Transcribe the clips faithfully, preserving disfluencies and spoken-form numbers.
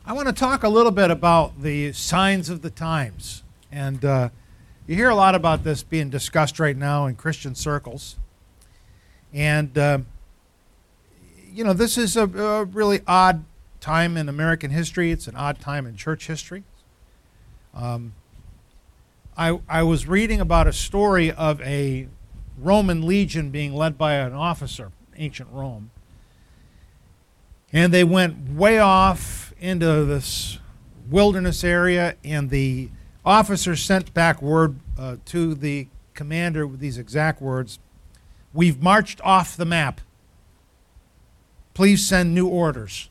I want to talk a little bit about the signs of the times. And uh, you hear a lot about this being discussed right now in Christian circles. And, uh, you know, this is a, a really odd time in American history. It's an odd time in church history. Um, I, I was reading about a story of a Roman legion being led by an officer, ancient Rome. And they went way off into this wilderness area, and the officer sent back word uh, to the commander with these exact words: "We've marched off the map. Please send new orders."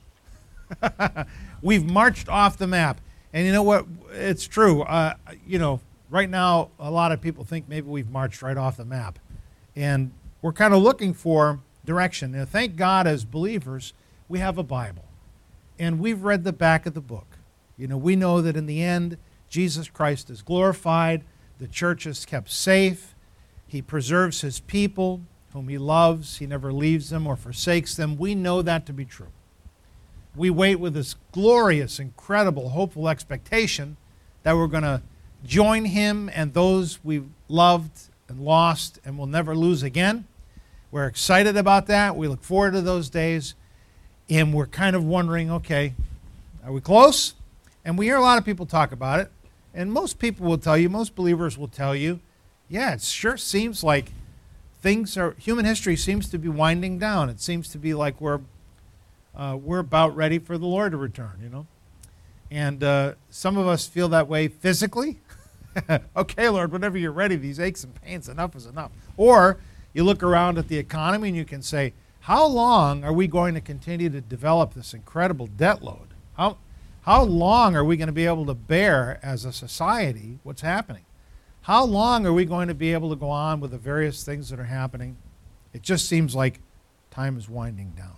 We've marched off the map. And you know what? It's true. Uh, you know, right now, a lot of people think maybe we've marched right off the map. And we're kind of looking for direction. And thank God, as believers, we have a Bible. And we've read the back of the book. You know, we know that in the end, Jesus Christ is glorified. The church is kept safe. He preserves his people, whom he loves. He never leaves them or forsakes them. We know that to be true. We wait with this glorious, incredible, hopeful expectation that we're going to join him and those we've loved and lost and will never lose again. We're excited about that. We look forward to those days. And we're kind of wondering, okay, are we close? And we hear a lot of people talk about it. And most people will tell you, most believers will tell you, yeah, it sure seems like things are, human history seems to be winding down. It seems to be like we're uh, we're about ready for the Lord to return, you know. And uh, some of us feel that way physically. Okay, Lord, whenever you're ready, these aches and pains, enough is enough. Or you look around at the economy and you can say, how long are we going to continue to develop this incredible debt load? How, how long are we going to be able to bear as a society what's happening? How long are we going to be able to go on with the various things that are happening? It just seems like time is winding down.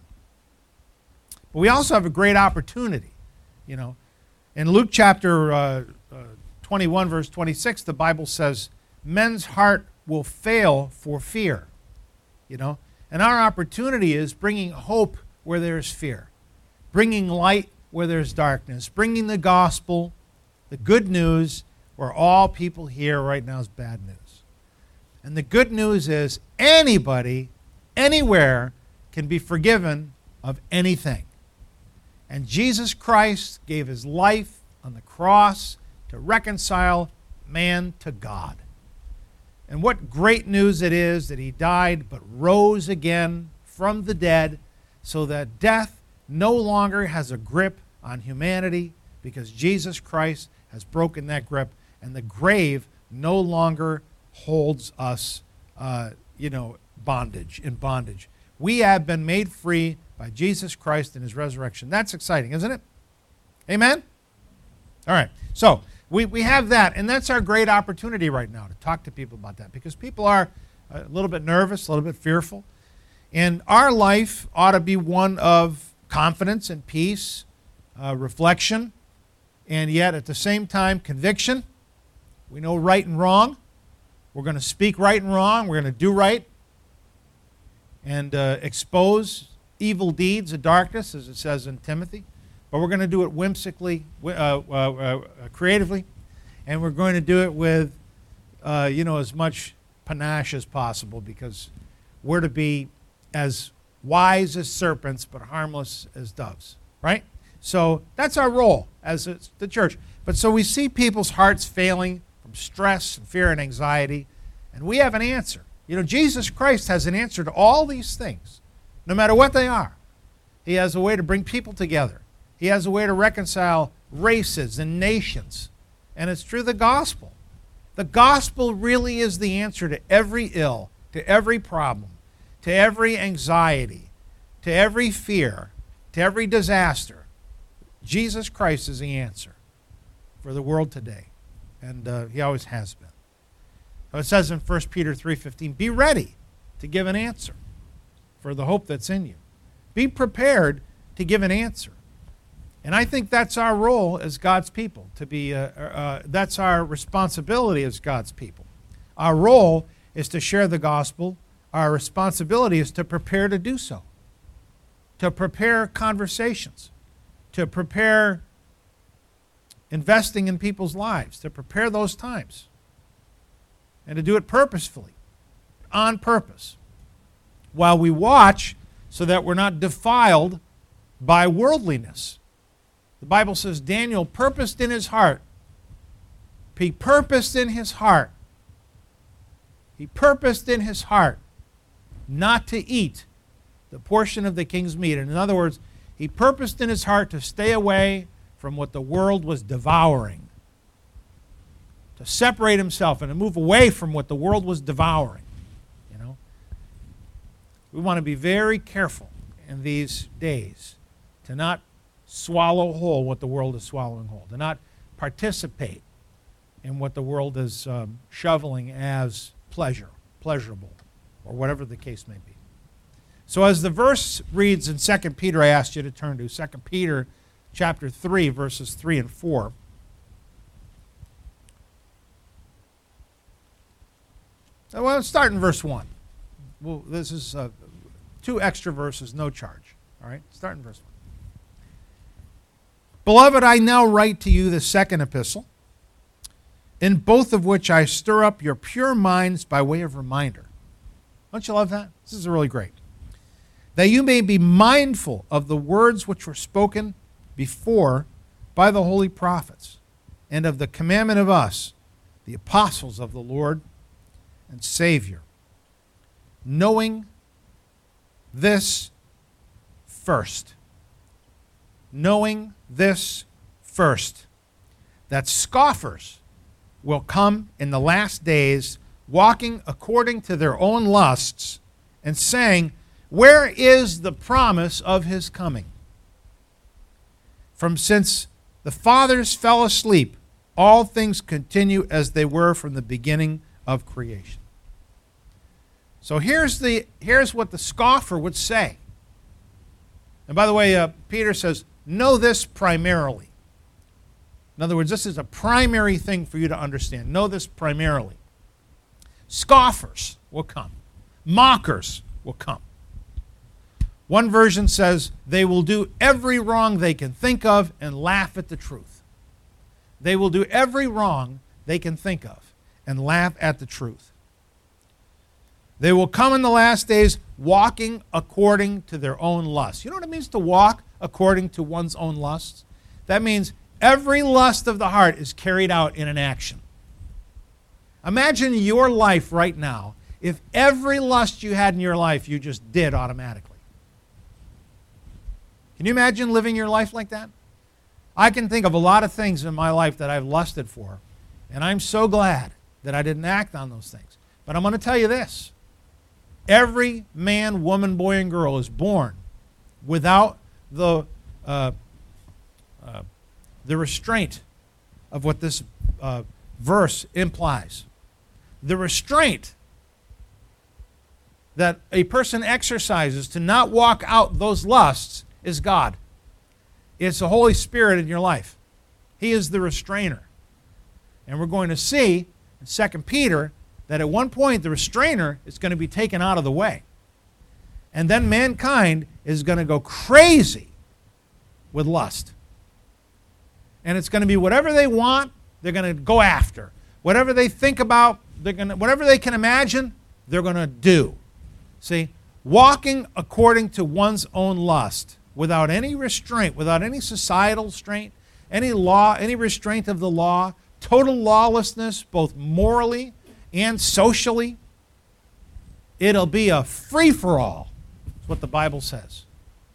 But we also have a great opportunity. You know, in Luke chapter uh, uh, twenty-one, verse twenty-six, the Bible says, men's heart will fail for fear. You know, and our opportunity is bringing hope where there is fear, bringing light where there's darkness, bringing the gospel, the good news, where all people hear right now is bad news. And the good news is anybody, anywhere, can be forgiven of anything. And Jesus Christ gave his life on the cross to reconcile man to God. And what great news it is that he died but rose again from the dead, so that death no longer has a grip on humanity, because Jesus Christ has broken that grip, and the grave no longer holds us, uh, you know, bondage, in bondage. We have been made free by Jesus Christ and his resurrection. That's exciting, isn't it? Amen? All right. So we, we have that, and that's our great opportunity right now to talk to people about that, because people are a little bit nervous, a little bit fearful. And our life ought to be one of confidence and peace, uh, reflection, and yet at the same time, conviction. We know right and wrong. We're going to speak right and wrong. We're going to do right and uh, expose evil deeds of darkness, as it says in Timothy. But we're going to do it whimsically, uh, uh, uh, creatively, and we're going to do it with, uh, you know, as much panache as possible, because we're to be as wise as serpents but harmless as doves, right? So that's our role as a, the church. But so we see people's hearts failing from stress and fear and anxiety, and we have an answer. You know, Jesus Christ has an answer to all these things, no matter what they are. He has a way to bring people together. He has a way to reconcile races and nations, and it's through the gospel. The gospel really is the answer to every ill, to every problem, to every anxiety, to every fear, to every disaster. Jesus Christ is the answer for the world today, and uh, he always has been. So it says in First Peter three fifteen, be ready to give an answer for the hope that's in you. Be prepared to give an answer. And I think that's our role as God's people, to be, uh, uh, that's our responsibility as God's people. Our role is to share the gospel. Our responsibility is to prepare to do so, to prepare conversations, to prepare investing in people's lives to prepare those times and to do it purposefully, on purpose, while we watch so that we're not defiled by worldliness. The Bible says Daniel purposed in his heart. He purposed in his heart. He purposed in his heart not to eat the portion of the king's meat. And in other words, he purposed in his heart to stay away from what the world was devouring, to separate himself and to move away from what the world was devouring. You know, we want to be very careful in these days to not swallow whole what the world is swallowing whole, to not participate in what the world is um, shoveling as pleasure, pleasurable, or whatever the case may be. So as the verse reads in Second Peter, I asked you to turn to Second Peter chapter three, verses three and four. Well, let's start in verse one. Well, this is uh, two extra verses, no charge. All right, start in verse one. Beloved, I now write to you the second epistle, in both of which I stir up your pure minds by way of reminder. Don't you love that? This is really great. That you may be mindful of the words which were spoken before by the holy prophets, and of the commandment of us, the apostles of the Lord and Savior, knowing this first. Knowing this first, that scoffers will come in the last days, walking according to their own lusts, and saying, where is the promise of his coming? From since the fathers fell asleep, all things continue as they were from the beginning of creation. So here's the here's what the scoffer would say. And by the way, uh, Peter says, know this primarily. In other words, this is a primary thing for you to understand. Know this primarily. Scoffers will come. Mockers will come. One version says they will do every wrong they can think of and laugh at the truth. They will do every wrong they can think of and laugh at the truth. They will come in the last days walking according to their own lusts. You know what it means to walk according to one's own lusts? That means every lust of the heart is carried out in an action. Imagine your life right now if every lust you had in your life you just did automatically. Can you imagine living your life like that? I can think of a lot of things in my life that I've lusted for, and I'm so glad that I didn't act on those things. But I'm going to tell you this. Every man, woman, boy, and girl is born without the, uh, uh, the restraint of what this uh, verse implies. The restraint that a person exercises to not walk out those lusts is God. It's the Holy Spirit in your life. He is the restrainer. And we're going to see in Second Peter that at one point the restrainer is going to be taken out of the way. And then mankind is going to go crazy with lust. And it's going to be whatever they want, they're going to go after. Whatever they think about, they're going to, whatever they can imagine, they're going to do. See, walking according to one's own lust, without any restraint, without any societal restraint, any law, any restraint of the law, total lawlessness, both morally and socially, it'll be a free-for-all. That's what the Bible says.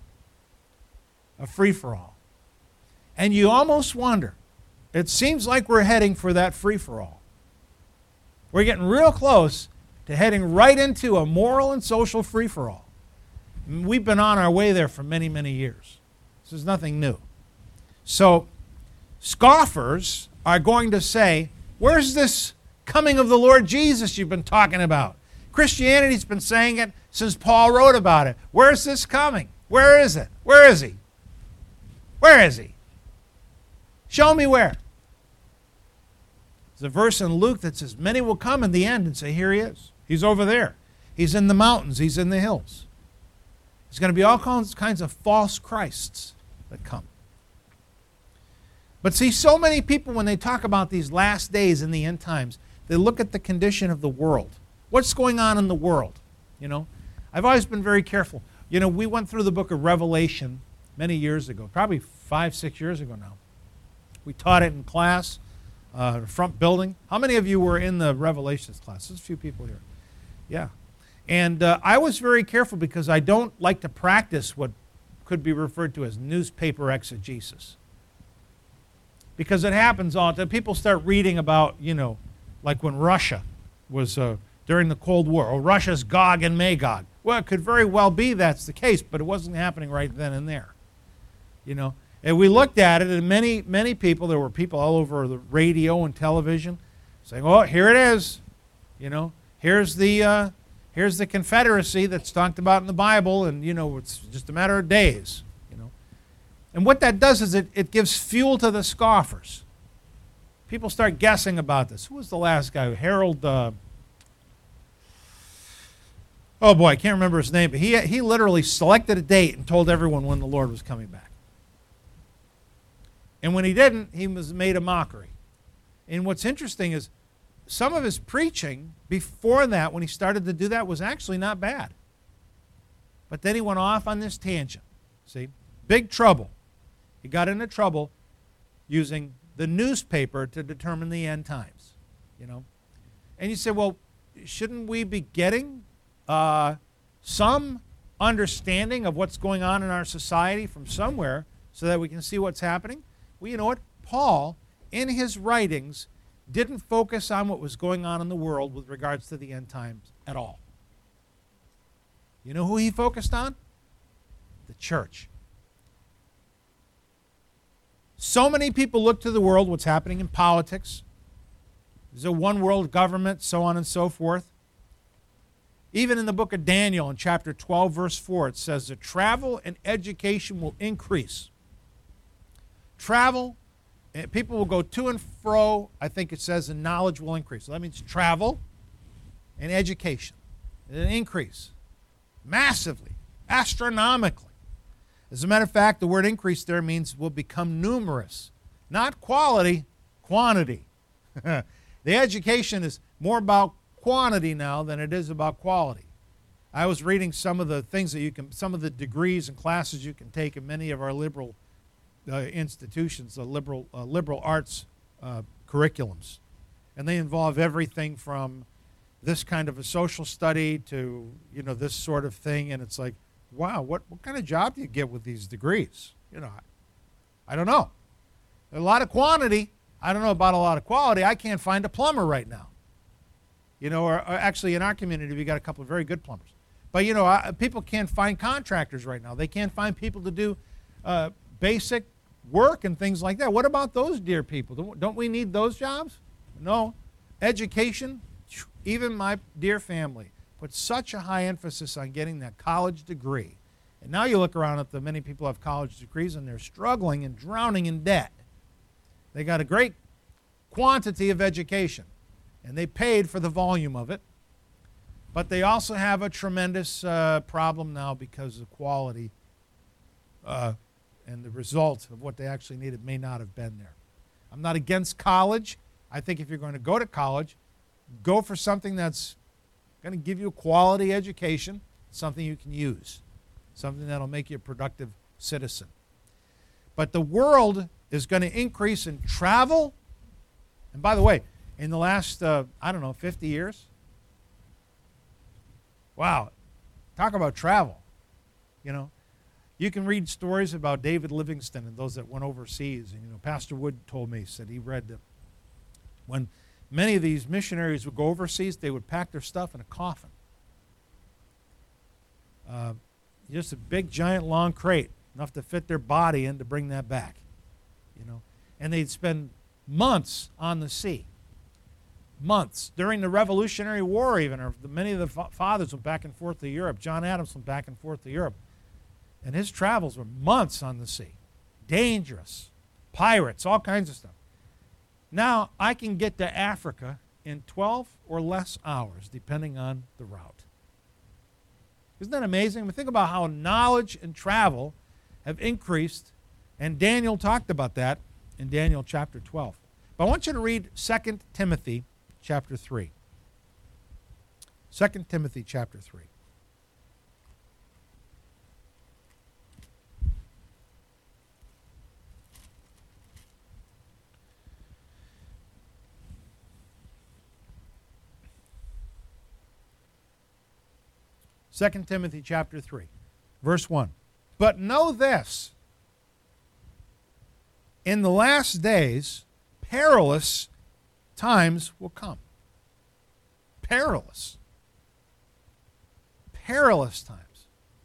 A free-for-all. And you almost wonder, it seems like we're heading for that free-for-all. We're getting real close to heading right into a moral and social free-for-all. We've been on our way there for many, many years. This is nothing new. So, scoffers are going to say, where's this coming of the Lord Jesus you've been talking about? Christianity's been saying it since Paul wrote about it. Where's this coming? Where is it? Where is he? Where is he? Show me where. There's a verse in Luke that says, many will come in the end and say, here he is. He's over there. He's in the mountains. He's in the hills. There's going to be all kinds, kinds of false Christs that come. But see, so many people, when they talk about these last days in the end times, they look at the condition of the world. What's going on in the world? You know, I've always been very careful. You know, we went through the book of Revelation many years ago, probably five, six years ago now. We taught it in class, uh, front building. How many of you were in the Revelations class? There's a few people here. Yeah. And uh, I was very careful because I don't like to practice what could be referred to as newspaper exegesis. Because it happens all the time. People start reading about, you know, like when Russia was uh, during the Cold War, or Russia's Gog and Magog. Well, it could very well be that's the case, but it wasn't happening right then and there. You know, and we looked at it, and many, many people, there were people all over the radio and television saying, oh, here it is. You know, here's the, uh, here's the Confederacy that's talked about in the Bible, and, you know, it's just a matter of days. You know, and what that does is it, it gives fuel to the scoffers. People start guessing about this. Who was the last guy? Harold, uh, oh boy, I can't remember his name, but he, he literally selected a date and told everyone when the Lord was coming back. And when he didn't, he was made a mockery. And what's interesting is some of his preaching before that, when he started to do that, was actually not bad. But then he went off on this tangent. See? Big trouble. He got into trouble using the newspaper to determine the end times. You know? And you say, well, shouldn't we be getting uh, some understanding of what's going on in our society from somewhere so that we can see what's happening? Well, you know what? Paul, in his writings, didn't focus on what was going on in the world with regards to the end times at all. You know who he focused on? The church. So many people look to the world, what's happening in politics. There's a one world government, so on and so forth. Even in the book of Daniel, in chapter twelve, verse four, it says that travel and education will increase. Travel, and people will go to and fro, I think it says, and knowledge will increase. So that means travel and education. An increase. Massively. Astronomically. As a matter of fact, the word increase there means will become numerous. Not quality, quantity. The education is more about quantity now than it is about quality. I was reading some of the things that you can, some of the degrees and classes you can take in many of our liberal uh, institutions, the liberal uh, liberal arts uh, curriculums, and they involve everything from this kind of a social study to, you know, this sort of thing, and it's like, wow, what, what kind of job do you get with these degrees? You know, I, I don't know. A lot of quantity. I don't know about a lot of quality. I can't find a plumber right now. You know, or, or actually in our community, we got a couple of very good plumbers. But, you know, I, people can't find contractors right now. They can't find people to do uh, basic work and things like that. What about those dear people? Don't, don't we need those jobs? No. Education, even my dear family put such a high emphasis on getting that college degree. And now you look around at the many people who have college degrees and they're struggling and drowning in debt. They got a great quantity of education, and they paid for the volume of it. But they also have a tremendous uh, problem now because the quality uh, and the result of what they actually needed may not have been there. I'm not against college. I think if you're going to go to college, go for something that's going to give you a quality education, something you can use, something that'll make you a productive citizen. But the world is going to increase in travel. And by the way, in the last, uh, I don't know, fifty years, wow, talk about travel. You know, you can read stories about David Livingstone and those that went overseas. And, you know, Pastor Wood told me, said he read that when many of these missionaries would go overseas, they would pack their stuff in a coffin. Uh, just a big, giant, long crate, enough to fit their body in to bring that back. You know, and they'd spend months on the sea. Months. During the Revolutionary War even, or many of the fathers went back and forth to Europe. John Adams went back and forth to Europe. And his travels were months on the sea. Dangerous. Pirates, all kinds of stuff. Now, I can get to Africa in twelve or less hours, depending on the route. Isn't that amazing? I mean, think about how knowledge and travel have increased, and Daniel talked about that in Daniel chapter twelve. But I want you to read Second Timothy chapter three. Second Timothy chapter three. Second Timothy chapter three, verse one. But know this, in the last days, perilous times will come. Perilous. Perilous times.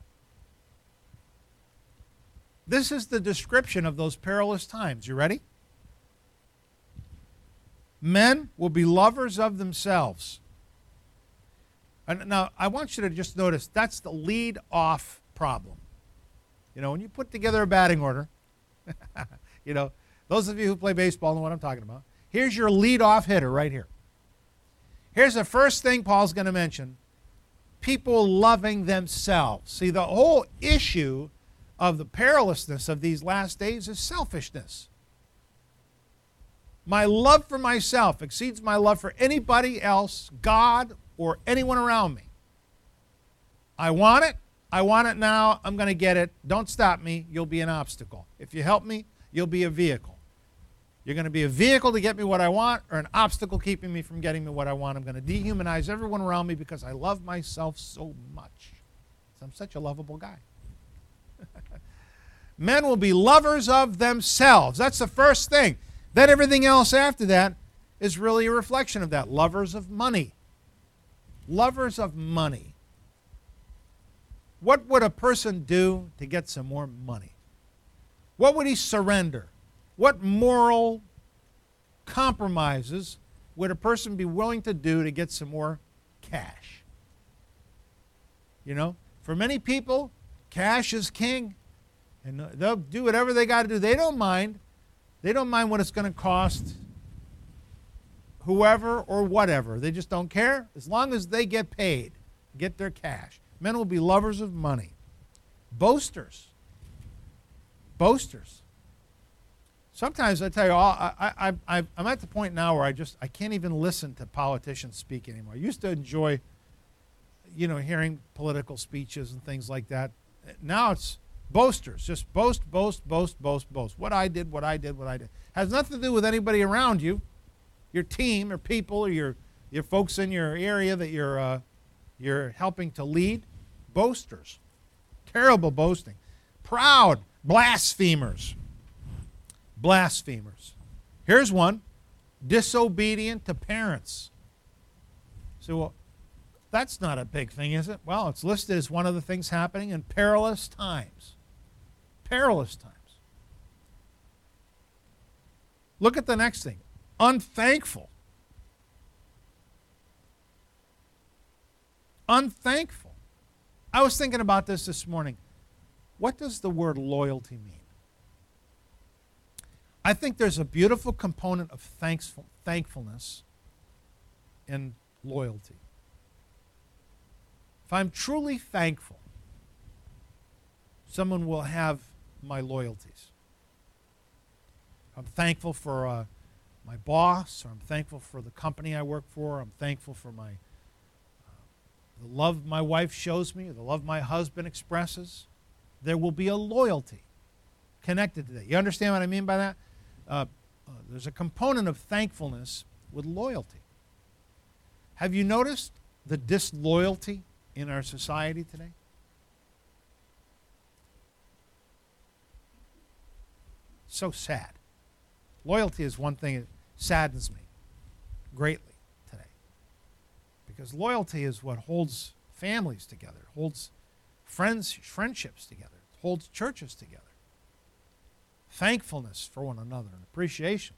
This is the description of those perilous times. You ready? Men will be lovers of themselves. And now, I want you to just notice that's the lead-off problem. You know, when you put together a batting order, you know, those of you who play baseball know what I'm talking about. Here's your lead-off hitter right here. Here's the first thing Paul's going to mention. People loving themselves. See, the whole issue of the perilousness of these last days is selfishness. My love for myself exceeds my love for anybody else, God, or anyone around me. I want it. I want it now. I'm going to get it. Don't stop me. You'll be an obstacle. If you help me, you'll be a vehicle. You're going to be a vehicle to get me what I want or an obstacle keeping me from getting me what I want. I'm going to dehumanize everyone around me because I love myself so much. I'm such a lovable guy. Men will be lovers of themselves. That's the first thing. Then everything else after that is really a reflection of that. Lovers of money. Lovers of money. What would a person do to get some more money? What would he surrender? What moral compromises would a person be willing to do to get some more cash? You know, for many people, cash is king. And they'll do whatever they got to do. They don't mind. They don't mind what it's going to cost whoever or whatever. They just don't care as long as they get paid, get their cash. Men will be lovers of money. Boasters. Boasters. Sometimes I tell you, all, I, I, I, I'm at the point now where I just I can't even listen to politicians speak anymore. I used to enjoy, you know, hearing political speeches and things like that. Now it's boasters. Just boast, boast, boast, boast, boast. What I did, what I did, what I did. Has nothing to do with anybody around you, your team or people or your your folks in your area that you're uh, you're helping to lead. Boasters. Terrible boasting. Proud. Blasphemers. Blasphemers. Here's one. Disobedient to parents. So, well, that's not a big thing, is it? Well, it's listed as one of the things happening in perilous times. Perilous times. Look at the next thing. Unthankful. Unthankful. I was thinking about this this morning. What does the word loyalty mean? I think there's a beautiful component of thankful, thankfulness in loyalty. If I'm truly thankful, someone will have my loyalties. I'm thankful for uh, my boss, or I'm thankful for the company I work for, I'm thankful for my uh, the love my wife shows me, or the love my husband expresses. There will be a loyalty connected to that. You understand what I mean by that? Uh, uh, there's a component of thankfulness with loyalty. Have you noticed the disloyalty in our society today? So sad. Loyalty is one thing that saddens me greatly today. Because loyalty is what holds families together, holds friends, friendships together, holds churches together. Thankfulness for one another and appreciation.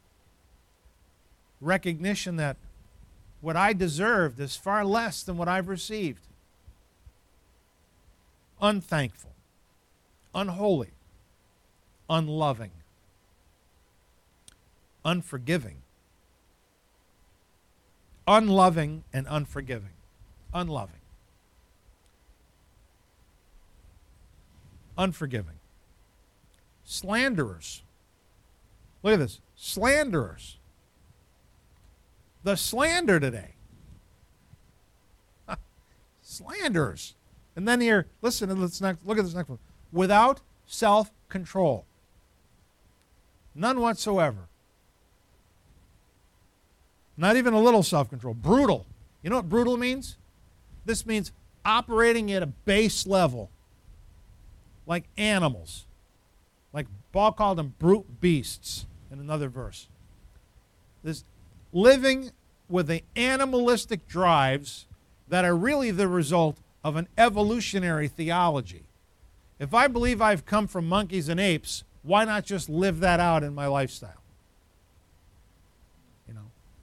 Recognition that what I deserved is far less than what I've received. Unthankful, unholy, unloving, unforgiving. Unloving and unforgiving. Unloving. Unforgiving. Slanderers. Look at this. Slanderers. The slander today. Slanderers. And then here, listen to this next, look at this next one. Without self-control. None whatsoever. Not even a little self-control. Brutal. You know what brutal means? This means operating at a base level. Like animals. Like Paul called them brute beasts in another verse. This living with the animalistic drives that are really the result of an evolutionary theology. If I believe I've come from monkeys and apes, why not just live that out in my lifestyle? You know,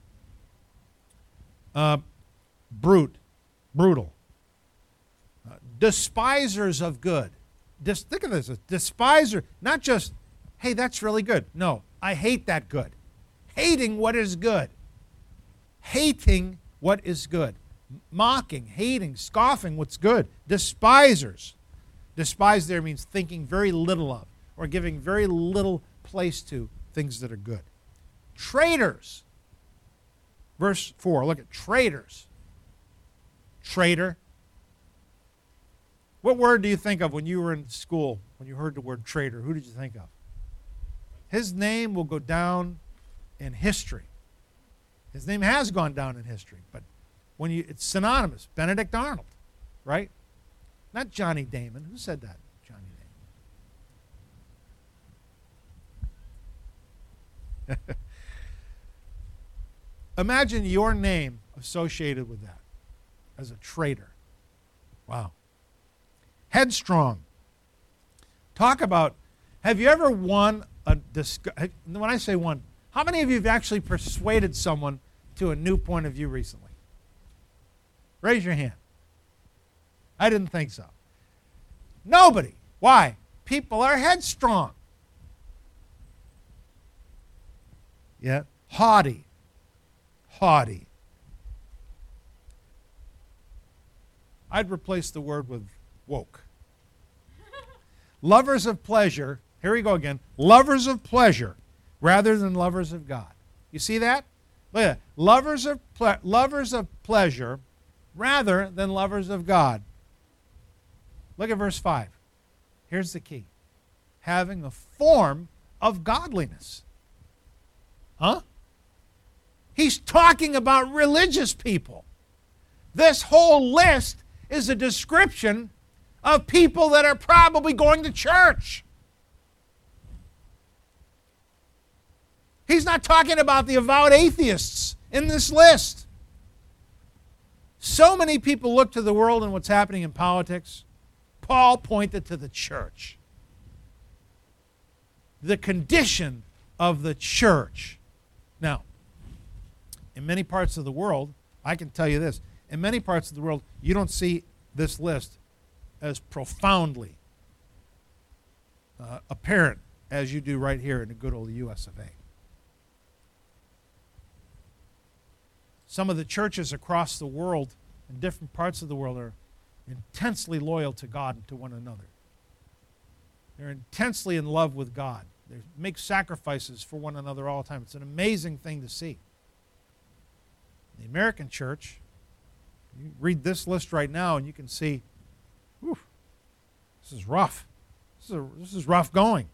uh, brute, brutal, uh, despisers of good. Just think of this: a despiser, not just, hey, that's really good. No, I hate that good. Hating what is good. Hating what is good. Mocking, hating, scoffing what's good. Despisers. Despise there means thinking very little of, or giving very little place to things that are good. Traitors. Verse four, look at traitors. Traitor. What word do you think of when you were in school, when you heard the word traitor? Who did you think of? His name will go down in history. His name has gone down in history, but when you, it's synonymous. Benedict Arnold, right? Not Johnny Damon. Who said that? Johnny Damon. Imagine your name associated with that as a traitor. Wow. Headstrong. Talk about, have you ever won a, when I say won, how many of you have actually persuaded someone to a new point of view recently? Raise your hand. I didn't think so. Nobody. Why? People are headstrong. Yeah. Haughty. Haughty. I'd replace the word with woke. Lovers of pleasure. Here we go again. Lovers of pleasure rather than lovers of God. You see that? Look at that. Lovers of, ple- lovers of pleasure rather than lovers of God. Look at verse five. Here's the key. Having a form of godliness. Huh? He's talking about religious people. This whole list is a description of people that are probably going to church. He's not talking about the avowed atheists in this list. So many people look to the world and what's happening in politics. Paul pointed to the church. The condition of the church. Now, in many parts of the world, I can tell you this, in many parts of the world, you don't see this list as profoundly uh, apparent as you do right here in the good old U S of A. Some of the churches across the world, in different parts of the world, are intensely loyal to God and to one another. They're intensely in love with God. They make sacrifices for one another all the time. It's an amazing thing to see. The American church, you read this list right now and you can see, whew, this is rough. This is, a, this is rough going.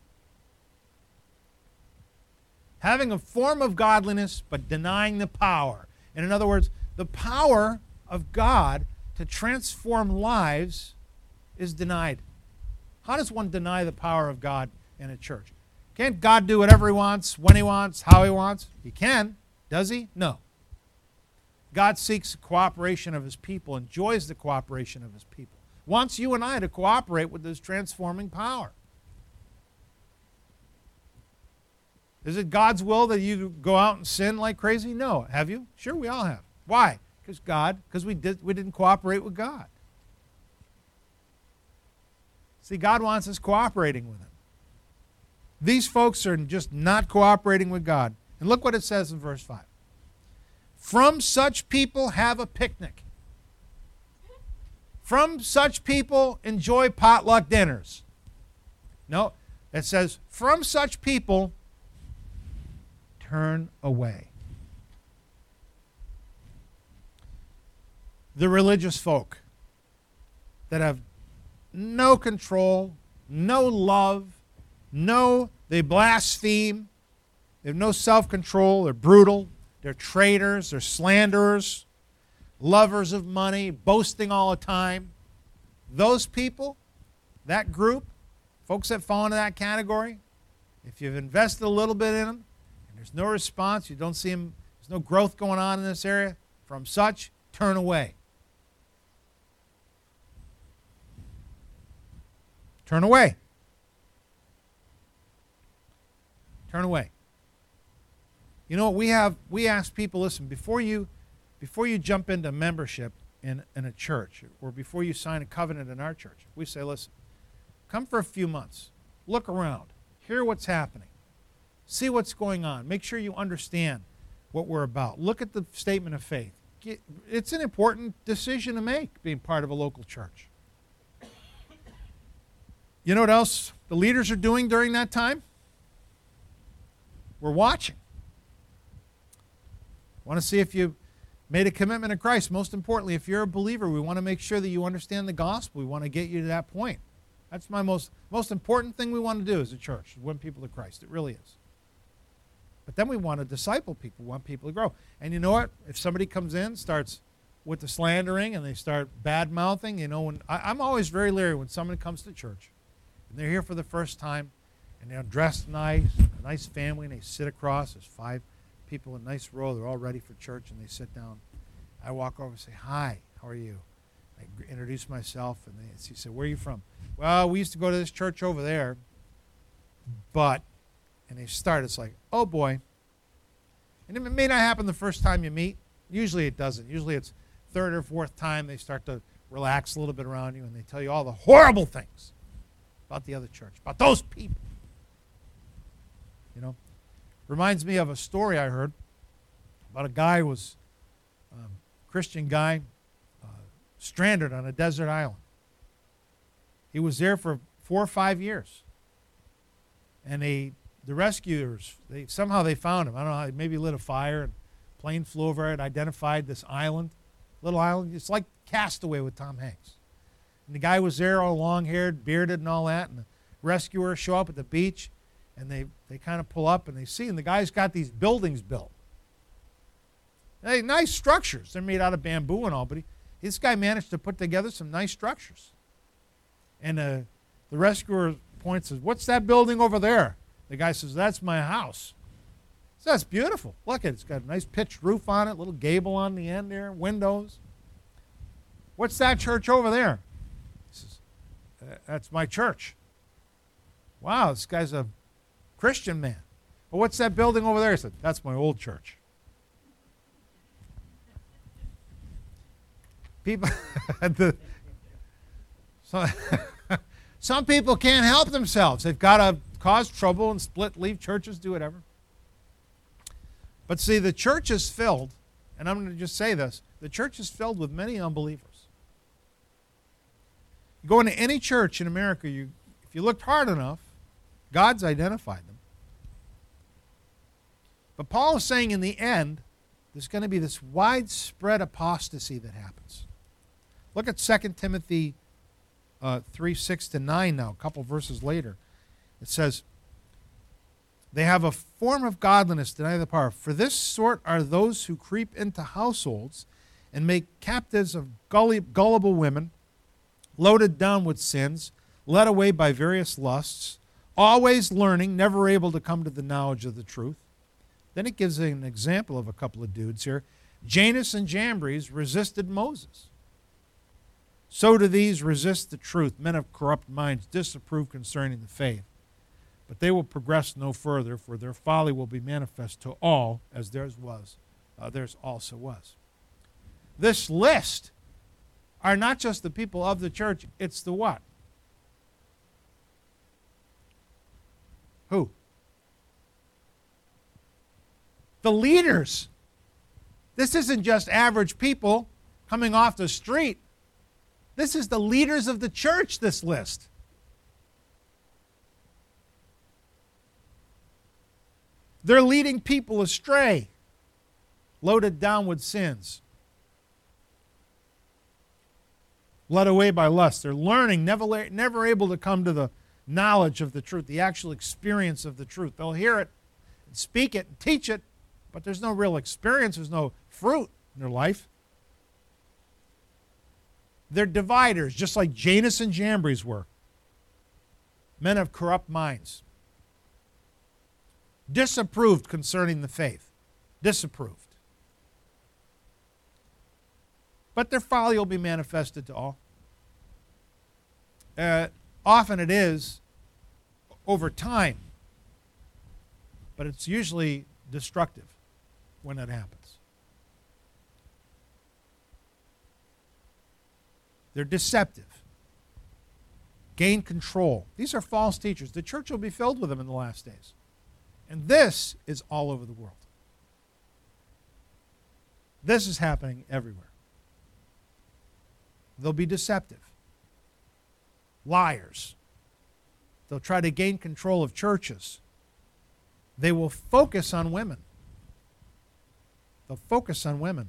Having a form of godliness but denying the power. And in other words, the power of God to transform lives is denied. How does one deny the power of God in a church? Can't God do whatever he wants, when he wants, how he wants? He can. Does he? No. God seeks the cooperation of his people, enjoys the cooperation of his people, wants you and I to cooperate with this transforming power. Is it God's will that you go out and sin like crazy? No. Have you? Sure, we all have. Why? Because God, because we did we didn't cooperate with God. See, God wants us cooperating with him. These folks are just not cooperating with God. And look what it says in verse five. From such people have a picnic. From such people enjoy potluck dinners. No, it says, from such people turn away. The religious folk that have no control, no love, no, they blaspheme, they have no self-control, they're brutal, they're traitors, they're slanderers, lovers of money, boasting all the time. Those people, that group, folks that fall into that category, if you've invested a little bit in them and there's no response, you don't see them, there's no growth going on in this area, from such, turn away. Turn away. Turn away. You know what we have? We ask people, listen, before you, before you jump into membership in, in a church, or before you sign a covenant in our church, we say, listen, come for a few months, look around, hear what's happening, see what's going on, make sure you understand what we're about. Look at the statement of faith. It's an important decision to make, being part of a local church. You know what else the leaders are doing during that time? We're watching. Want to see if you made a commitment to Christ. Most importantly, if you're a believer, we want to make sure that you understand the gospel. We want to get you to that point. That's my most, most important thing we want to do as a church, is win people to Christ. It really is. But then we want to disciple people, we want people to grow. And you know what? If somebody comes in, starts with the slandering, and they start bad-mouthing, you know, when, I, I'm always very leery when someone comes to church, and they're here for the first time, and they're dressed nice, a nice family, and they sit across. There's five people in a nice row. They're all ready for church, and they sit down. I walk over and say, hi, how are you? I introduce myself, and they she said, where are you from? Well, we used to go to this church over there, but, and they start, it's like, oh boy. And it may not happen the first time you meet. Usually it doesn't. Usually it's third or fourth time they start to relax a little bit around you, and they tell you all the horrible things about the other church, about those people. You know, reminds me of a story I heard about a guy who was um, a Christian guy uh, stranded on a desert island. He was there for four or five years, and they, the rescuers, they somehow they found him. I don't know how. They maybe lit a fire, and a plane flew over it, identified this island, little island. It's like Castaway with Tom Hanks. And the guy was there, all long-haired, bearded, and all that. And the rescuers show up at the beach. And they, they kind of pull up and they see, and the guy's got these buildings built. Hey, nice structures. They're made out of bamboo and all, but he, this guy managed to put together some nice structures. And uh, the rescuer points and says, what's that building over there? The guy says, that's my house. So that's beautiful. Look, it's got a nice pitched roof on it, little gable on the end there, windows. What's that church over there? He says, that's my church. Wow, this guy's a Christian man. Well, what's that building over there? He said, that's my old church. People, the, so, some people can't help themselves. They've got to cause trouble and split, leave churches, do whatever. But see, the church is filled, and I'm going to just say this, the church is filled with many unbelievers. You go into any church in America, you, if you looked hard enough, God's identified them. But Paul is saying in the end, there's going to be this widespread apostasy that happens. Look at Second Timothy uh, three, six to nine now, a couple verses later. It says, they have a form of godliness, deny the power. For this sort are those who creep into households and make captives of gullible women, loaded down with sins, led away by various lusts, always learning, never able to come to the knowledge of the truth. Then it gives an example of a couple of dudes here. Janus and Jambres resisted Moses. So do these resist the truth. Men of corrupt minds disapprove concerning the faith. But they will progress no further, for their folly will be manifest to all, as theirs was, uh, theirs also was. This list are not just the people of the church, it's the what? Who? The leaders. This isn't just average people coming off the street. This is the leaders of the church, this list. They're leading people astray, loaded down with sins, led away by lust. They're learning, never, never able to come to the knowledge of the truth, the actual experience of the truth. They'll hear it, and speak it, and teach it, but there's no real experience. There's no fruit in their life. They're dividers, just like Janus and Jambres were. Men of corrupt minds. Disapproved concerning the faith. Disapproved. But their folly will be manifested to all. Uh, often it is over time, but it's usually destructive when it happens. They're deceptive. Gain control. These are false teachers. The church will be filled with them in the last days. And this is all over the world. This is happening everywhere. They'll be deceptive. Liars. They'll try to gain control of churches. They will focus on women. They'll focus on women.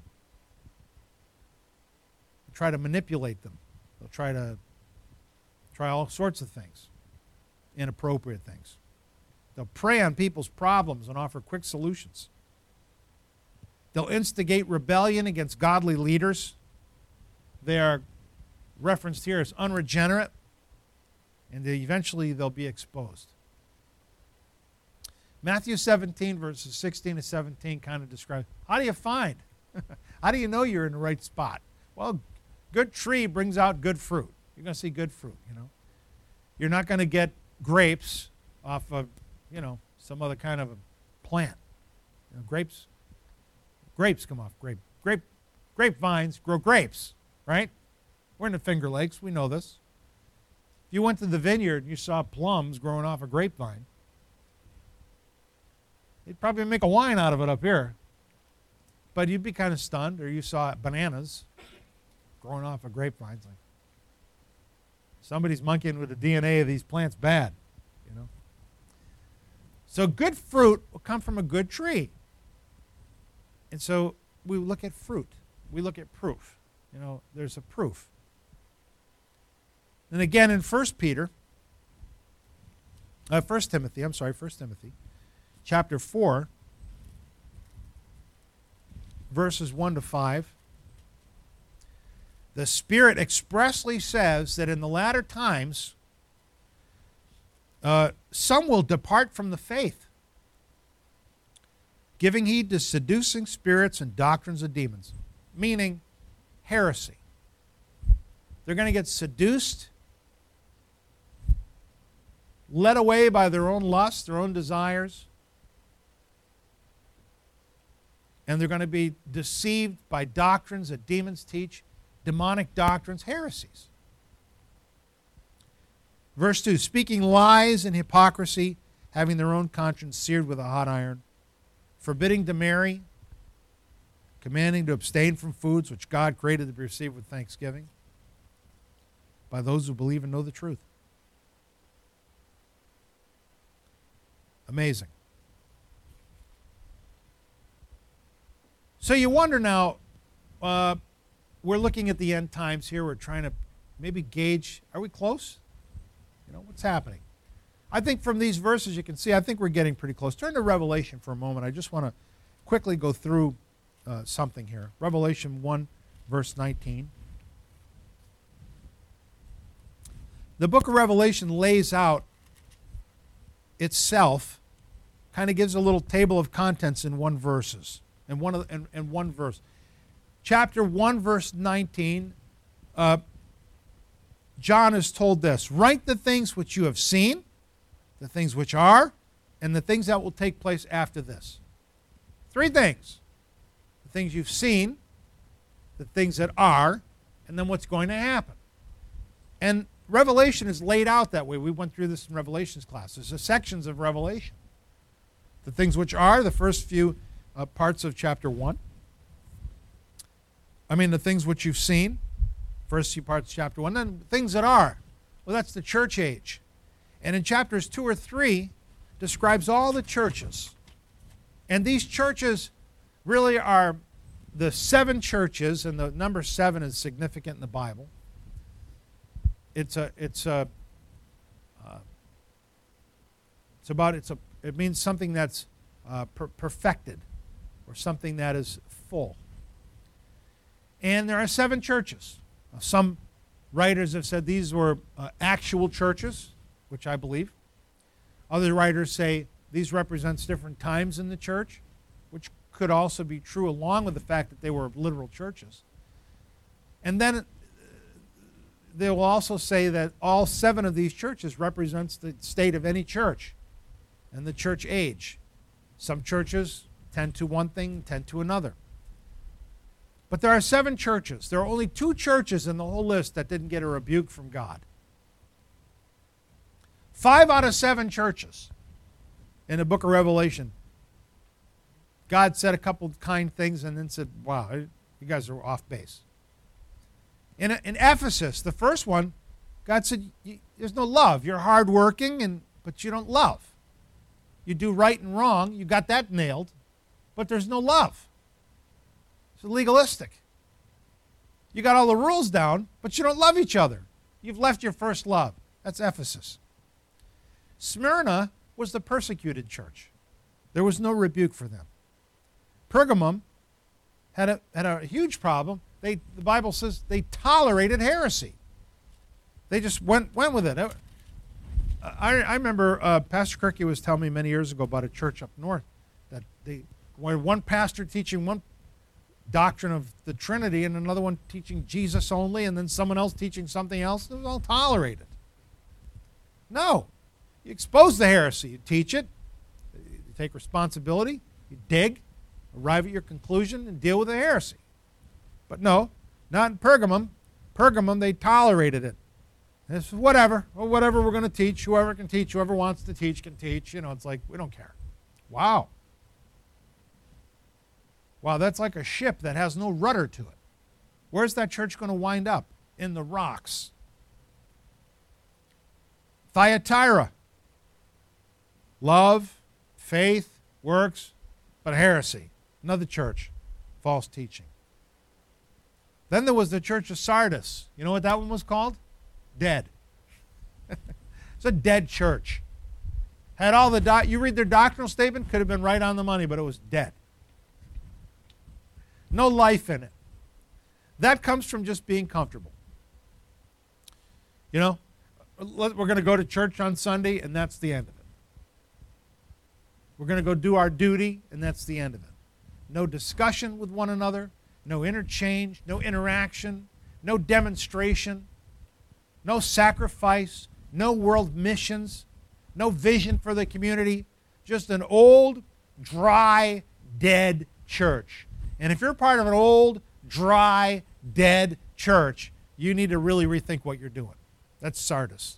They'll try to manipulate them. They'll try to try all sorts of things, inappropriate things. They'll prey on people's problems and offer quick solutions. They'll instigate rebellion against godly leaders. They are referenced here as unregenerate, and they eventually they'll be exposed. Matthew seventeen, verses sixteen to seventeen kind of describes, how do you find? How do you know you're in the right spot? Well, good tree brings out good fruit. You're going to see good fruit, you know. You're not going to get grapes off of, you know, some other kind of a plant. You know, grapes, grapes come off grape. Grape, grapevines grow grapes, right? We're in the Finger Lakes. We know this. If you went to the vineyard and you saw plums growing off a grapevine, they'd probably make a wine out of it up here. But you'd be kind of stunned. Or you saw bananas growing off of grapevines. Like, somebody's monkeying with the D N A of these plants bad, you know. So good fruit will come from a good tree. And so we look at fruit. We look at proof. You know, there's a proof. And again in First Peter, uh, First Timothy, I'm sorry, First Timothy, chapter four, verses one to five, the Spirit expressly says that in the latter times, uh, some will depart from the faith, giving heed to seducing spirits and doctrines of demons, meaning heresy. They're going to get seduced, led away by their own lusts, their own desires, and they're going to be deceived by doctrines that demons teach, demonic doctrines, heresies. Verse two, speaking lies and hypocrisy, having their own conscience seared with a hot iron, forbidding to marry, commanding to abstain from foods which God created to be received with thanksgiving by those who believe and know the truth. Amazing. So you wonder now, uh, we're looking at the end times here. We're trying to maybe gauge, are we close? You know, what's happening? I think from these verses you can see, I think we're getting pretty close. Turn to Revelation for a moment. I just want to quickly go through uh, something here. Revelation one, verse nineteen. The book of Revelation lays out itself, kind of gives a little table of contents in one verses, in one, of, in, in one verse. Chapter one, verse nineteen, uh, John is told this, write the things which you have seen, the things which are, and the things that will take place after this. Three things. The things you've seen, the things that are, and then what's going to happen. And Revelation is laid out that way. We went through this in Revelations class. There's the sections of Revelation. The things which are, the first few uh, parts of chapter one. I mean, the things which you've seen, first few parts of chapter one. Then things that are. Well, that's the church age. And in chapters two or three, describes all the churches. And these churches really are the seven churches, and the number seven is significant in the Bible. It's a, it's a, uh, it's about, it's a, it means something that's uh, per perfected, or something that is full. And there are seven churches. Now, some writers have said these were uh, actual churches, which I believe. Other writers say these represents different times in the church, which could also be true, along with the fact that they were literal churches. And then uh, they will also say that all seven of these churches represents the state of any church and the church age. Some churches tend to one thing, tend to another. But there are seven churches. There are only two churches in the whole list that didn't get a rebuke from God. Five out of seven churches in the book of Revelation, God said a couple of kind things and then said, wow, you guys are off base. In, in Ephesus, the first one, God said, there's no love. You're hardworking, and, but you don't love. You do right and wrong. You got that nailed, but there's no love. It's legalistic. You got all the rules down, but you don't love each other. You've left your first love. That's Ephesus. Smyrna was the persecuted church. There was no rebuke for them. Pergamum had a, had a huge problem. They, the Bible says they tolerated heresy. They just went, went with it. I, I remember uh, Pastor Kirky was telling me many years ago about a church up north that they when one pastor teaching one doctrine of the Trinity and another one teaching Jesus only, and then someone else teaching something else. It was all tolerated. No. You expose the heresy. You teach it. You take responsibility. You dig. Arrive at your conclusion and deal with the heresy. But no, not in Pergamum. Pergamum, they tolerated it. It's whatever. Well, whatever we're going to teach. Whoever can teach. Whoever wants to teach can teach. You know, it's like, we don't care. Wow. Wow, that's like a ship that has no rudder to it. Where's that church going to wind up? In the rocks. Thyatira. Love, faith, works, but heresy. Another church. False teaching. Then there was the church of Sardis. You know what that one was called? Dead. It's a dead church. Had all the doc you read their doctrinal statement, could have been right on the money, but it was dead. No life in it. That comes from just being comfortable. You know, we're going to go to church on Sunday, and that's the end of it. We're going to go do our duty, and that's the end of it. No discussion with one another, no interchange, no interaction, no demonstration, no sacrifice, no world missions, no vision for the community, just an old, dry, dead church. And if you're part of an old, dry, dead church, you need to really rethink what you're doing. That's Sardis.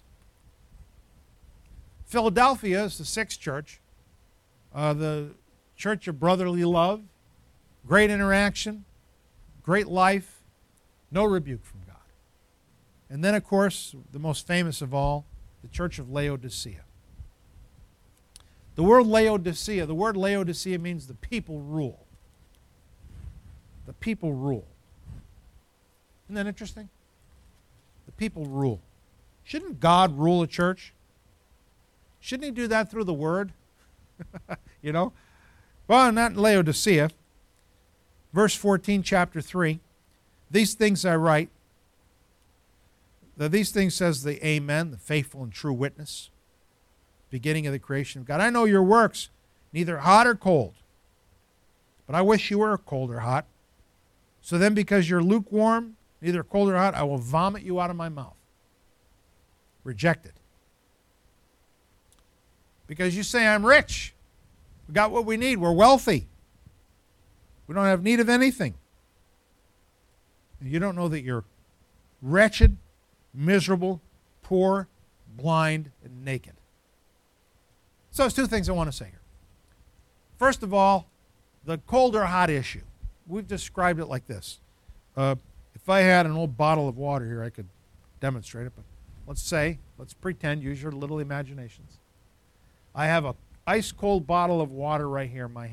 Philadelphia is the sixth church, uh, the church of brotherly love, great interaction, great life, no rebuke from God. And then, of course, the most famous of all, the church of Laodicea. The word Laodicea, the word Laodicea means the people rule. The people rule. Isn't that interesting? The people rule. Shouldn't God rule a church? Shouldn't he do that through the word? You know? Well, not in Laodicea. Verse fourteen, chapter three. These things I write. Now, these things says the Amen, the faithful and true witness, beginning of the creation of God. I know your works, neither hot or cold. But I wish you were cold or hot. So then, because you're lukewarm, neither cold or hot, I will vomit you out of my mouth. Rejected. Because you say, I'm rich. We got what we need. We're wealthy. We don't have need of anything. And you don't know that you're wretched, miserable, poor, blind, and naked. So there's two things I want to say here. First of all, the cold or hot issue. We've described it like this. Uh, if I had an old bottle of water here, I could demonstrate it, but let's say, let's pretend, use your little imaginations. I have a ice cold bottle of water right here in my hand.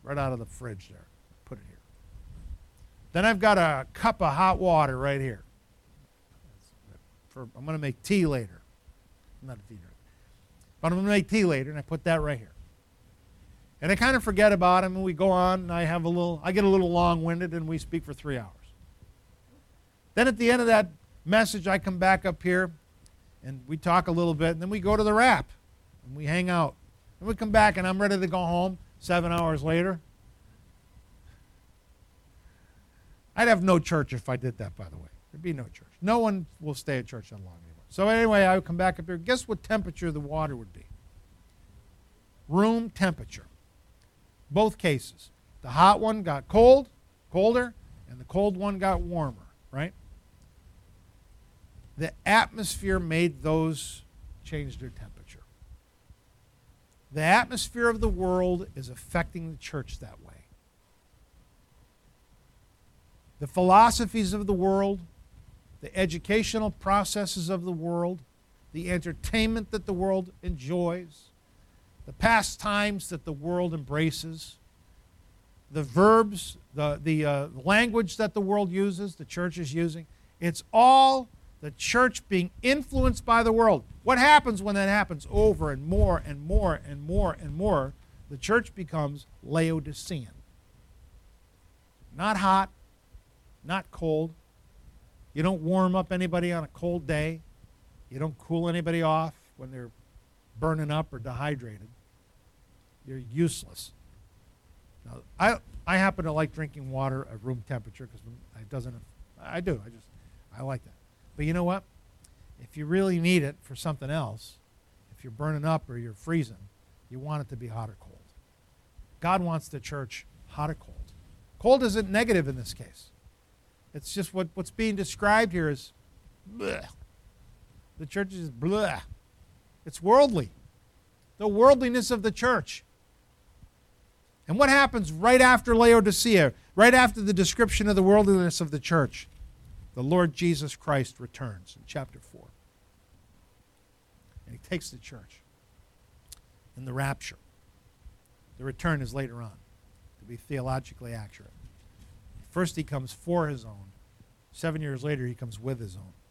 right out of the fridge there. Put it here. Then I've got a cup of hot water right here. For, I'm going to make tea later. I'm not a tea drinker. But I'm going to make tea later, and I put that right here. And I kind of forget about him, and we go on, and I have a little, I get a little long-winded, and we speak for three hours. Then at the end of that message, I come back up here, and we talk a little bit, and then we go to the wrap, and we hang out. And we come back, and I'm ready to go home seven hours later. I'd have no church if I did that, by the way. There'd be no church. No one will stay at church that long anymore. So anyway, I would come back up here. Guess what temperature the water would be? Room temperature. Both cases. The hot one got cold, colder, and the cold one got warmer, right? The atmosphere made those change their temperature. The atmosphere of the world is affecting the church that way. The philosophies of the world, the educational processes of the world, the entertainment that the world enjoys, the pastimes that the world embraces, the verbs, the, the uh, language that the world uses, the church is using, it's all the church being influenced by the world. What happens when that happens over and more and more and more and more? The church becomes Laodicean. Not hot, not cold. You don't warm up anybody on a cold day. You don't cool anybody off when they're burning up or dehydrated. You're useless. Now, I I happen to like drinking water at room temperature because it doesn't. I do. I just I like that. But you know what? If you really need it for something else, if you're burning up or you're freezing, you want it to be hot or cold. God wants the church hot or cold. Cold isn't negative in this case. It's just what, what's being described here is bleh. The church is bleh. It's worldly. The worldliness of the church. And what happens right after Laodicea, right after the description of the worldliness of the church? The Lord Jesus Christ returns in chapter four. And he takes the church in the rapture. The return is later on, to be theologically accurate. First he comes for his own. Seven years later he comes with his own.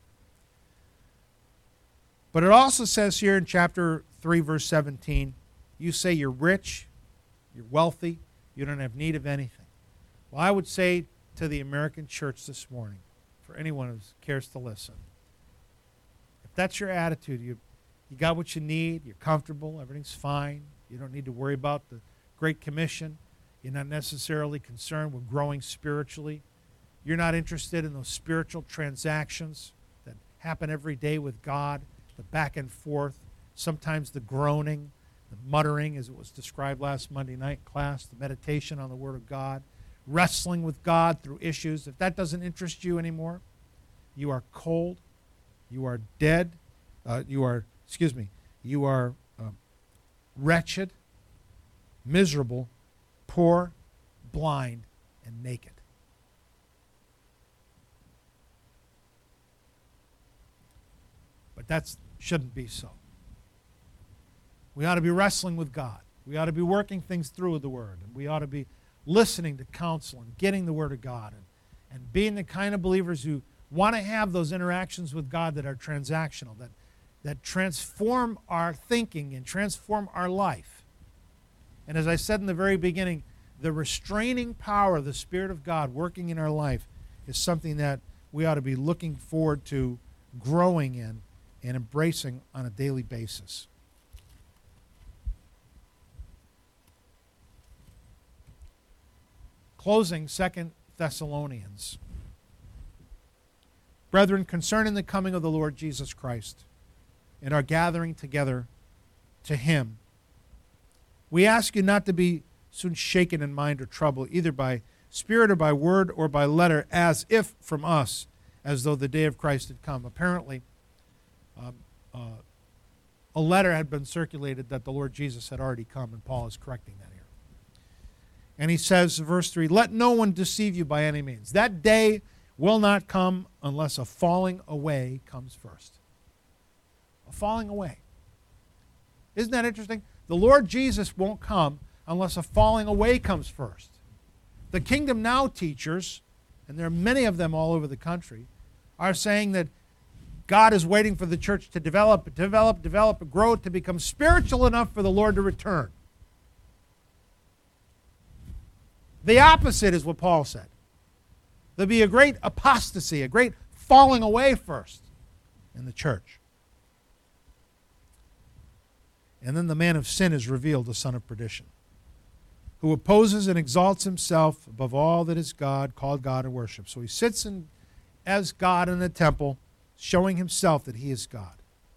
But it also says here in chapter three, verse seventeen, you say you're rich, you're wealthy, you don't have need of anything. Well, I would say to the American church this morning, for anyone who cares to listen, if that's your attitude, you, you got what you need, you're comfortable, everything's fine, you don't need to worry about the Great Commission, you're not necessarily concerned with growing spiritually, you're not interested in those spiritual transactions that happen every day with God, the back and forth, sometimes the groaning, the muttering, as it was described last Monday night class, the meditation on the Word of God, wrestling with God through issues. If that doesn't interest you anymore, you are cold, you are dead, uh, you are, excuse me, you are uh, wretched, miserable, poor, blind, and naked. But that shouldn't be so. We ought to be wrestling with God. We ought to be working things through with the Word. And we ought to be listening to counsel and getting the Word of God and, and being the kind of believers who want to have those interactions with God that are transactional, that, that transform our thinking and transform our life. And as I said in the very beginning, the restraining power of the Spirit of God working in our life is something that we ought to be looking forward to growing in and embracing on a daily basis. Closing, Second Thessalonians. Brethren, concerning the coming of the Lord Jesus Christ and our gathering together to Him, we ask you not to be soon shaken in mind or troubled, either by spirit or by word or by letter, as if from us, as though the day of Christ had come. Apparently, um, uh, a letter had been circulated that the Lord Jesus had already come, and Paul is correcting that here. And he says, verse three, let no one deceive you by any means. That day will not come unless a falling away comes first. A falling away. Isn't that interesting? The Lord Jesus won't come unless a falling away comes first. The Kingdom Now teachers, and there are many of them all over the country, are saying that God is waiting for the church to develop, develop, develop, grow, to become spiritual enough for the Lord to return. The opposite is what Paul said. There'll be a great apostasy, a great falling away first in the church. And then the man of sin is revealed, the son of perdition, who opposes and exalts himself above all that is God, called God, and worship. So he sits in, as God in the temple, showing himself that he is God.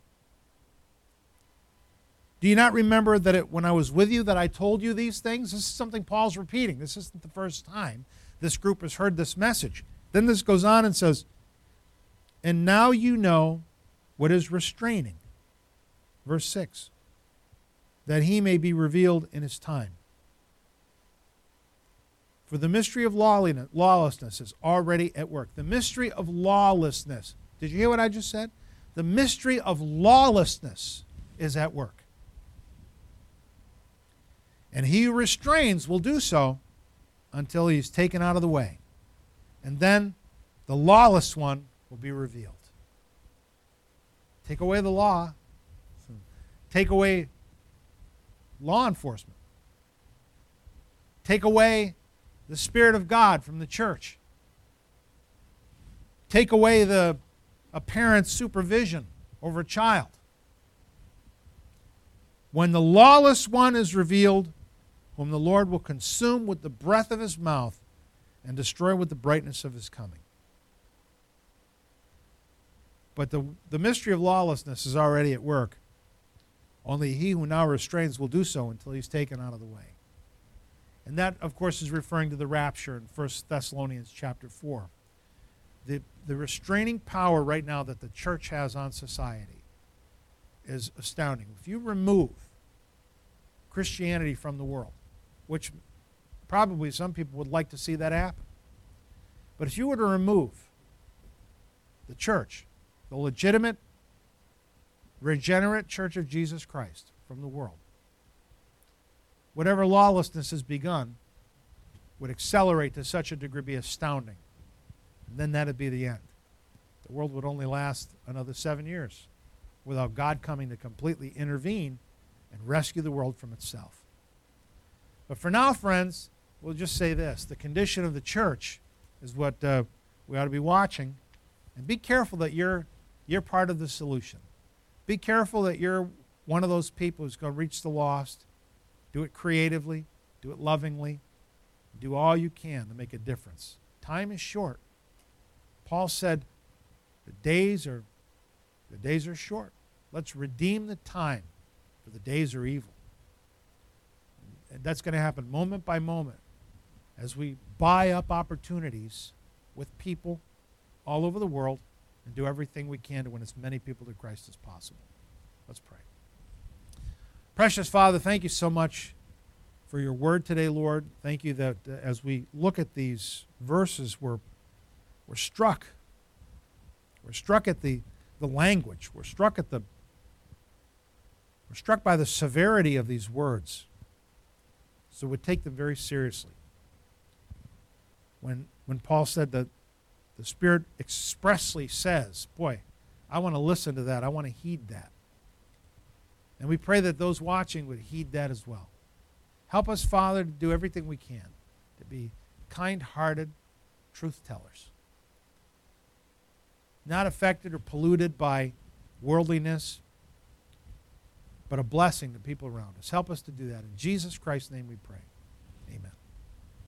Do you not remember that it, when I was with you that I told you these things? This is something Paul's repeating. This isn't the first time this group has heard this message. Then this goes on and says, and now you know what is restraining. Verse six. That he may be revealed in his time. For the mystery of lawlessness is already at work. The mystery of lawlessness. Did you hear what I just said? The mystery of lawlessness is at work. And he who restrains will do so until he is taken out of the way. And then the lawless one will be revealed. Take away the law. Take away law enforcement. Take away the Spirit of God from the church. Take away the a parent's supervision over a child. When the lawless one is revealed, whom the Lord will consume with the breath of his mouth and destroy with the brightness of his coming. But the, the mystery of lawlessness is already at work. Only he who now restrains will do so until he's taken out of the way. And that, of course, is referring to the rapture in First Thessalonians chapter four. The, the restraining power right now that the church has on society is astounding. If you remove Christianity from the world, which probably some people would like to see that happen, but if you were to remove the church, the legitimate, regenerate Church of Jesus Christ from the world, whatever lawlessness has begun would accelerate to such a degree, be astounding. And then that would be the end. The world would only last another seven years without God coming to completely intervene and rescue the world from itself. But for now, friends, we'll just say this. The condition of the church is what uh, we ought to be watching. And be careful that you're, you're part of the solution. Be careful that you're one of those people who's going to reach the lost. Do it creatively. Do it lovingly. Do all you can to make a difference. Time is short. Paul said, the days are, the days are short. Let's redeem the time, for the days are evil. And that's going to happen moment by moment as we buy up opportunities with people all over the world and do everything we can to win as many people to Christ as possible. Let's pray. Precious Father, thank you so much for your word today, Lord. Thank you that uh, as we look at these verses, we're, we're struck. We're struck at the, the language. We're struck at the we're struck by the severity of these words. So we take them very seriously. When when Paul said that the Spirit expressly says, boy, I want to listen to that. I want to heed that. And we pray that those watching would heed that as well. Help us, Father, to do everything we can to be kind-hearted truth tellers. Not affected or polluted by worldliness, but a blessing to people around us. Help us to do that. In Jesus Christ's name we pray.